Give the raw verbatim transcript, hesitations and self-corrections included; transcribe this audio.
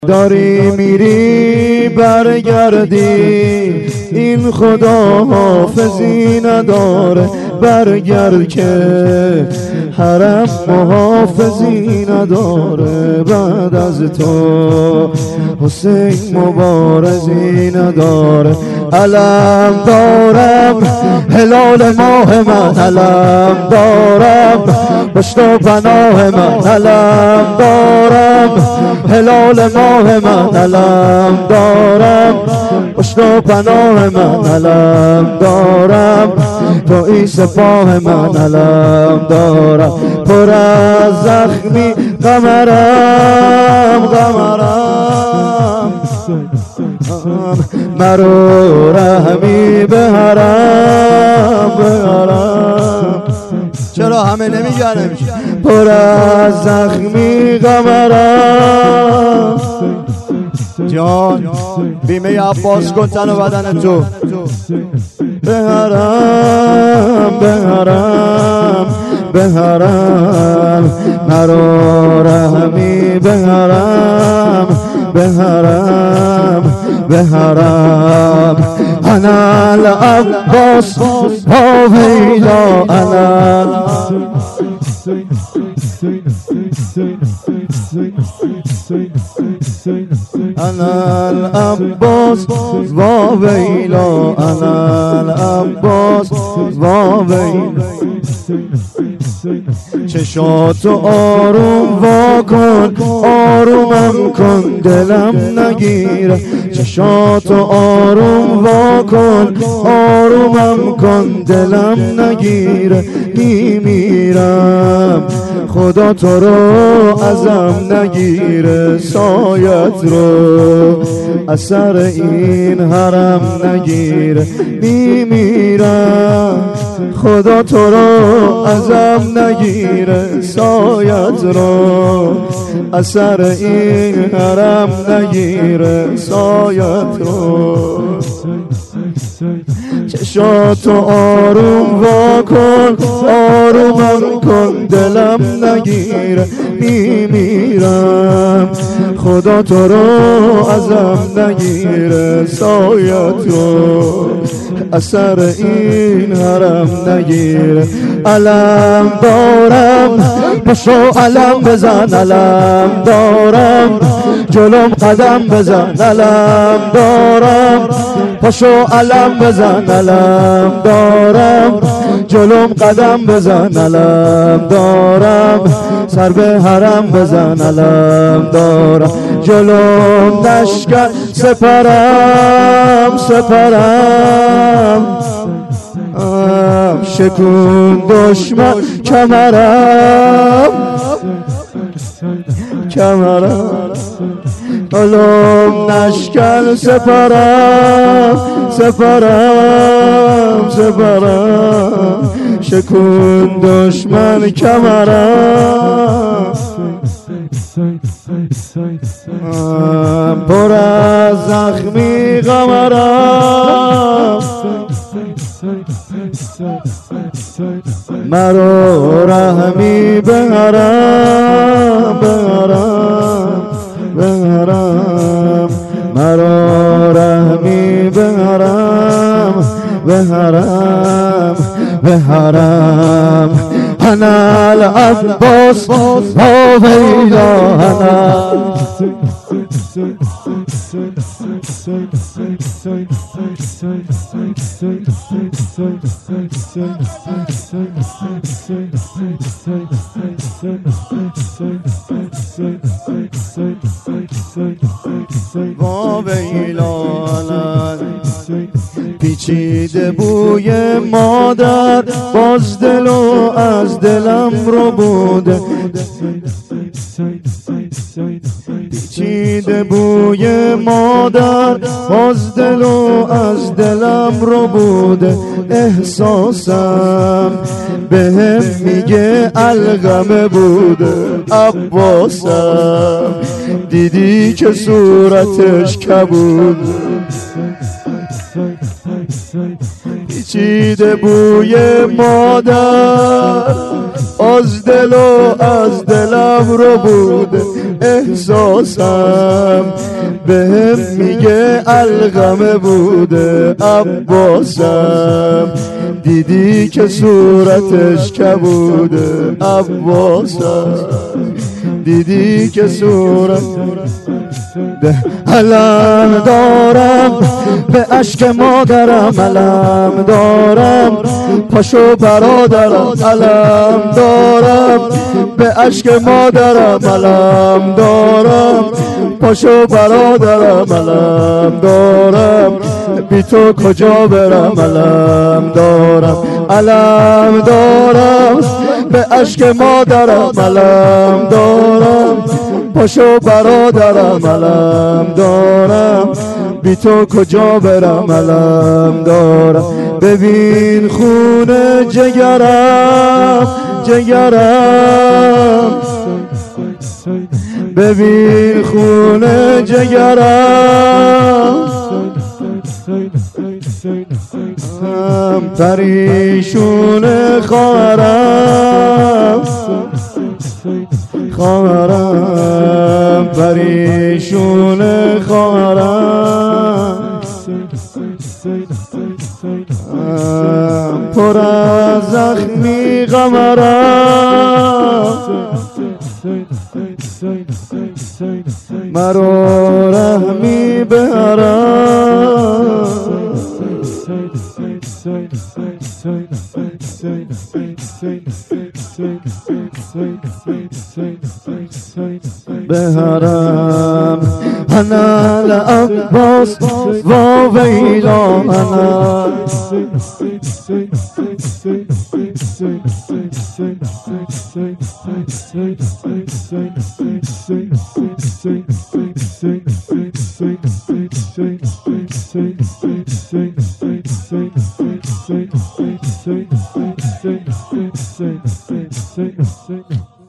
داری میری برگردی، این خدا حافظی نداره. برگرد که حرم محافظی نداره. بعد از تو حسین مبارزی نداره. علم دارم هلال ماه من، علم دارم پشت و پناه من، علم دارم هلال ماه من، علم دارم پشت و پناه من، علم دارم تویی سپاه من، علم دارم پر از زخمی قمرم قمرم مرو رحمی به حرم به حرم. چرا همه نمیگن پر از زخمی قمرم جان بیمه عباس کن تن و بدن تو. به حرم به حرم به حرم مرو رحمی به حرم به حرم به حرم. انا العباس با ویلا انا انا العباس با ویلا انا العباس با ویلا. چشاتو آروم وا کن آرومم کن دلم نگیره. چشاتو آروم وا کن آرومم کن دلم نگیره. میمیرم خدا تو رو ازم نگیره. سایت رو اثر این حرم نگیره. میمیرم خدا تو رو ازم نگیره. سایت رو اثر این حرم نگیره. سایت رو چشاتو آروم وا کن آرومم کن دلم نگیره. میمیرم خدا تو رو ازم نگیره. سایت رو اثر این حرم نگیره. علم دارم پشو علم بزن، علم دارم جلوم قدم بزن، علم دارم پشو علم بزن، علم دارم جلوم قدم بزن، علم دارم سر به حرم بزن، علم دارم جلوم لشکر سپرم سپرم. شکون دشمن کمرم کمرم علوم نشکن سپرم سپرم سپرم. شکون دشمن کمرم پر از زخمی قمرم مرو رحمی به حرم به حرم به حرم مرو رحمی به حرم به حرم به حرم. انا العباس با ویلا انا با ویلا پیچیده بوی مادر باز دلو از دلم رو بوده. پیچیده بوی مادر باز دلو از دلم رو بوده. احساسم بهم میگه الغمه بوده. عباسم دیدی که صورتش کبود. پیچیده بوی مادر از دل و از دلم رو بوده. احساسم بهم میگه الغمه بوده عباسم، دیدی که صورتش کبوده عباسم، دیدی که صورت علم دارم به اشک مادرم، علم دارم پاشو برادرم، علم دارم به اشک مادرم، علم دارم پاشو برادرم، علم دارم بی تو کجا برم، علم دارم، علم دارم به اشک مادرم، علم دارم پاشو برادرم، علم دارم بی تو کجا برم، علم دارم. ببین خونه جگرم جگرم، ببین خونه جگرم، پریشون خواهرم خواهرم، پریشون خواهرم، پر از زخمی قمرم، مرا رحمی بهرم، بهرم انا العباس و ویلا انا Say, say, say, say, say, say, say.